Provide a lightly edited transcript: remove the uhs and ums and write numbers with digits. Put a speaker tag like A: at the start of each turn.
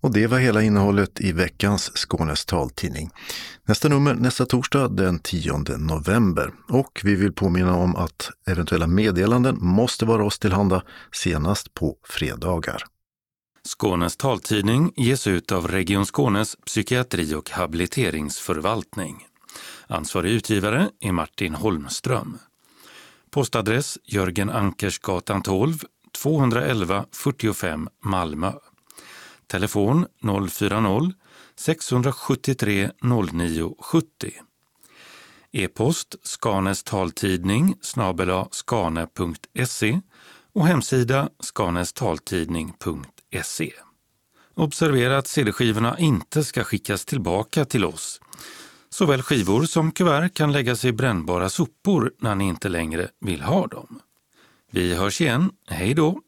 A: Och det var hela innehållet i veckans Skånes taltidning. Nästa nummer nästa torsdag den 10 november. Och vi vill påminna om att eventuella meddelanden måste vara oss tillhanda senast på fredagar.
B: Skånes taltidning ges ut av Region Skånes psykiatri- och habiliteringsförvaltning. Ansvarig utgivare är Martin Holmström. Postadress Jörgen Ankersgatan 12, 211 45 Malmö. Telefon 040-673 0970. E-post skanestaltidning@skane.se och hemsida skanestaltidning.se. Observera att CD-skivorna inte ska skickas tillbaka till oss. Såväl skivor som kuvert kan läggas i brännbara sopor när ni inte längre vill ha dem. Vi hörs igen. Hej då!